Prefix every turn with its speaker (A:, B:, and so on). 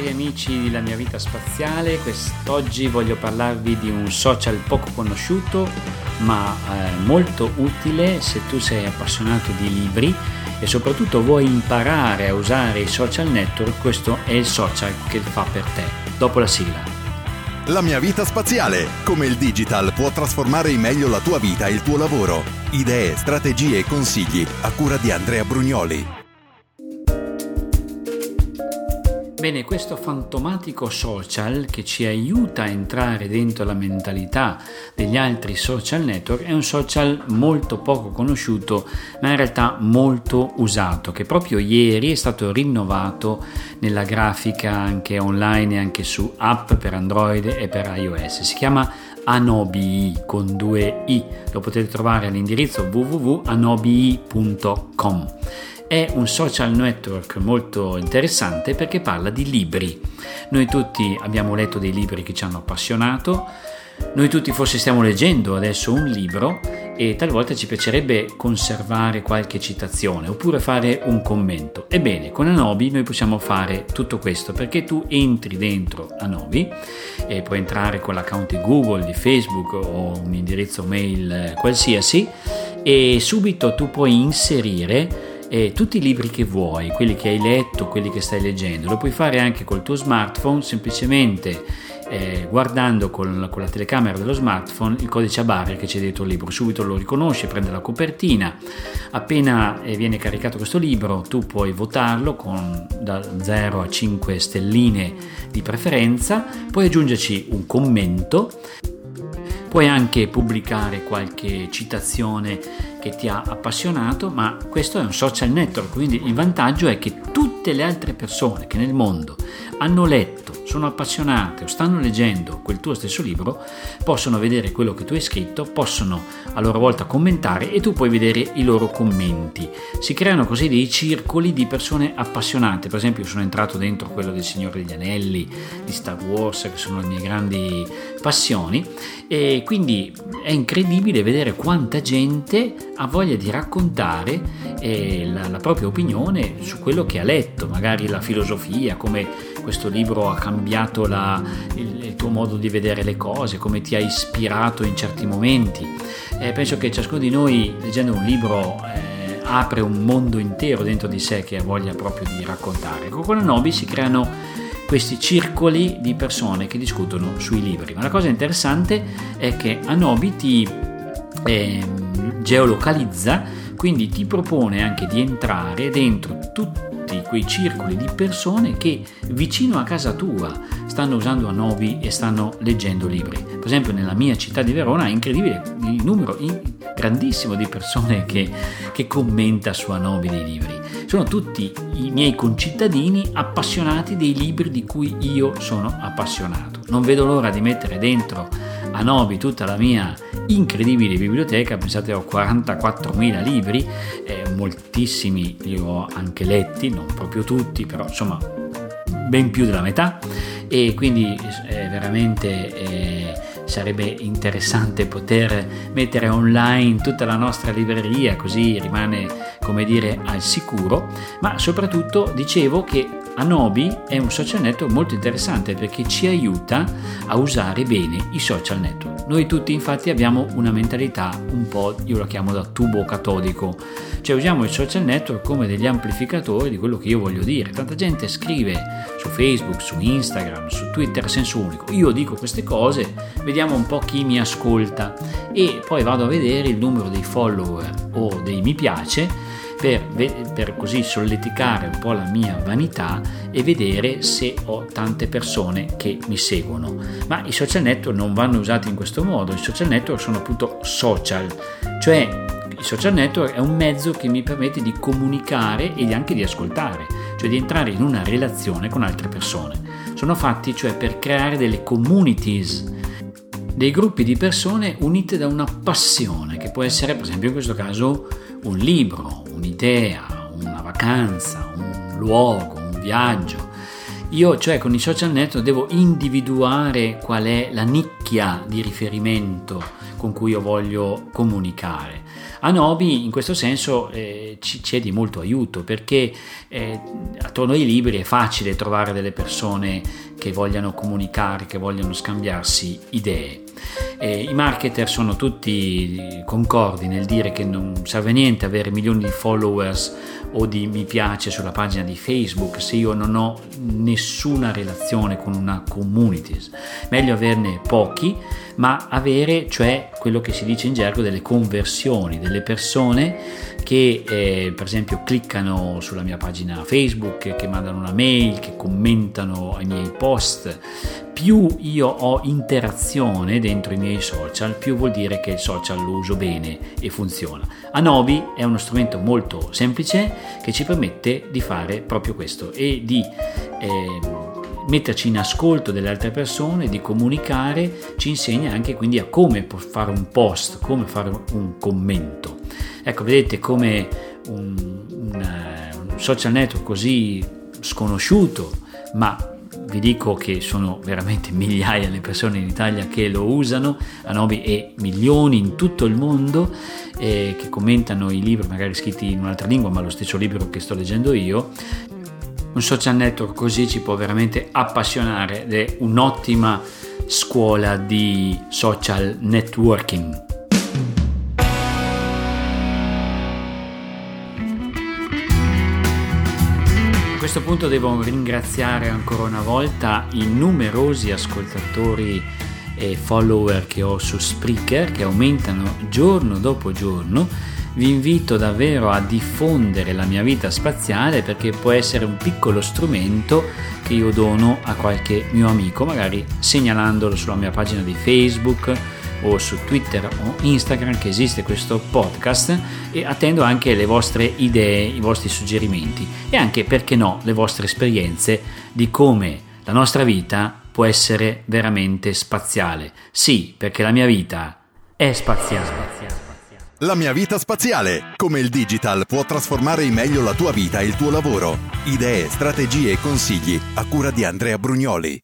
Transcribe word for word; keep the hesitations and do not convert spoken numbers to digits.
A: cari amici di La Mia Vita Spaziale, quest'oggi voglio parlarvi di un social poco conosciuto ma eh, molto utile se tu sei appassionato di libri e soprattutto vuoi imparare a usare i social network. Questo è il social che fa per te. Dopo la sigla.
B: La Mia Vita Spaziale, come il digital può trasformare in meglio la tua vita e il tuo lavoro. Idee, strategie e consigli a cura di Andrea Brugnoli.
A: Bene, questo fantomatico social che ci aiuta a entrare dentro la mentalità degli altri social network è un social molto poco conosciuto ma in realtà molto usato, che proprio ieri è stato rinnovato nella grafica anche online e anche su app per Android e per iOS. Si chiama Anobii con due i, lo potete trovare all'indirizzo w w w punto anobii punto com. È un social network molto interessante perché parla di libri. Noi tutti abbiamo letto dei libri che ci hanno appassionato, noi tutti forse stiamo leggendo adesso un libro e talvolta ci piacerebbe conservare qualche citazione oppure fare un commento. Ebbene, con Anobii noi possiamo fare tutto questo perché tu entri dentro Anobii e puoi entrare con l'account di Google, di Facebook o un indirizzo mail qualsiasi e subito tu puoi inserire E tutti i libri che vuoi, quelli che hai letto, quelli che stai leggendo. Lo puoi fare anche col tuo smartphone, semplicemente eh, guardando con, con la telecamera dello smartphone il codice a barre che c'è dietro il libro. Subito lo riconosce, prende la copertina. Appena eh, viene caricato questo libro tu puoi votarlo con da zero a cinque stelline di preferenza, puoi aggiungerci un commento. Puoi anche pubblicare qualche citazione che ti ha appassionato, ma questo è un social network, quindi il vantaggio è che tutte le altre persone che nel mondo hanno letto, sono appassionate o stanno leggendo quel tuo stesso libro possono vedere quello che tu hai scritto, possono a loro volta commentare e tu puoi vedere i loro commenti. Si creano così dei circoli di persone appassionate. Per esempio io sono entrato dentro quello del Signore degli Anelli, di Star Wars, che sono le mie grandi passioni, e quindi è incredibile vedere quanta gente ha voglia di raccontare eh, la, la propria opinione su quello che ha letto, magari la filosofia, come questo libro ha cambiato la, il, il tuo modo di vedere le cose, come ti ha ispirato in certi momenti. Eh, penso che ciascuno di noi leggendo un libro eh, apre un mondo intero dentro di sé che ha voglia proprio di raccontare. Con Anobii si creano questi circoli di persone che discutono sui libri, ma la cosa interessante è che Anobii ti eh, geolocalizza, quindi ti propone anche di entrare dentro tutti quei circoli di persone che vicino a casa tua stanno usando Anobii e stanno leggendo libri. Per esempio nella mia città di Verona è incredibile il numero grandissimo di persone che, che commenta su Anobii dei libri. Sono tutti i miei concittadini appassionati dei libri di cui io sono appassionato. Non vedo l'ora di mettere dentro Anobii tutta la mia incredibile biblioteca. Pensate, ho quarantaquattromila libri, eh, moltissimi li ho anche letti, non proprio tutti, però insomma ben più della metà, e quindi eh, veramente eh, sarebbe interessante poter mettere online tutta la nostra libreria, così rimane, come dire, al sicuro. Ma soprattutto dicevo che Anobii è un social network molto interessante perché ci aiuta a usare bene i social network. Noi tutti infatti abbiamo una mentalità un po', io la chiamo da tubo catodico, cioè usiamo i social network come degli amplificatori di quello che io voglio dire. Tanta gente scrive su Facebook, su Instagram, su Twitter a senso unico: io dico queste cose, vediamo un po' chi mi ascolta, e poi vado a vedere il numero dei follower o dei mi piace Per, per così solleticare un po' la mia vanità e vedere se ho tante persone che mi seguono. Ma i social network non vanno usati in questo modo. I social network sono appunto social, cioè il social network è un mezzo che mi permette di comunicare e anche di ascoltare, cioè di entrare in una relazione con altre persone. Sono fatti cioè per creare delle communities, dei gruppi di persone unite da una passione che può essere, per esempio in questo caso, un libro, un'idea, una vacanza, un luogo, un viaggio. Io, cioè, con i social network devo individuare qual è la nicchia di riferimento con cui io voglio comunicare. Anobi in questo senso eh, ci, ci è di molto aiuto, perché eh, attorno ai libri è facile trovare delle persone che vogliano comunicare, che vogliono scambiarsi idee. Eh, I marketer sono tutti concordi nel dire che non serve niente avere milioni di followers o di mi piace sulla pagina di Facebook se io non ho nessuna relazione con una community. Meglio averne pochi, ma avere, cioè, quello che si dice in gergo, delle conversioni, delle persone che eh, per esempio cliccano sulla mia pagina Facebook, che mandano una mail, che commentano ai miei post. Più io ho interazione dentro i miei social, più vuol dire che il social lo uso bene e funziona. Anobi è uno strumento molto semplice che ci permette di fare proprio questo e di eh, metterci in ascolto delle altre persone, di comunicare. Ci insegna anche quindi a come fare un post, come fare un commento. Ecco, vedete come un, un, un social network così sconosciuto, ma vi dico che sono veramente migliaia le persone in Italia che lo usano, Anobi, e milioni in tutto il mondo eh, che commentano i libri magari scritti in un'altra lingua, ma lo stesso libro che sto leggendo io. Un social network così ci può veramente appassionare ed è un'ottima scuola di social networking. A questo punto devo ringraziare ancora una volta i numerosi ascoltatori e follower che ho su Spreaker, che aumentano giorno dopo giorno. Vi invito davvero a diffondere la mia vita spaziale, perché può essere un piccolo strumento che io dono a qualche mio amico, magari segnalandolo sulla mia pagina di Facebook o su Twitter o Instagram che esiste questo podcast, e attendo anche le vostre idee, i vostri suggerimenti e anche, perché no, le vostre esperienze di come la nostra vita può essere veramente spaziale. Sì, perché la mia vita è spaziale.
B: La mia vita spaziale, come il digital può trasformare in meglio la tua vita e il tuo lavoro. Idee, strategie e consigli a cura di Andrea Brugnoli.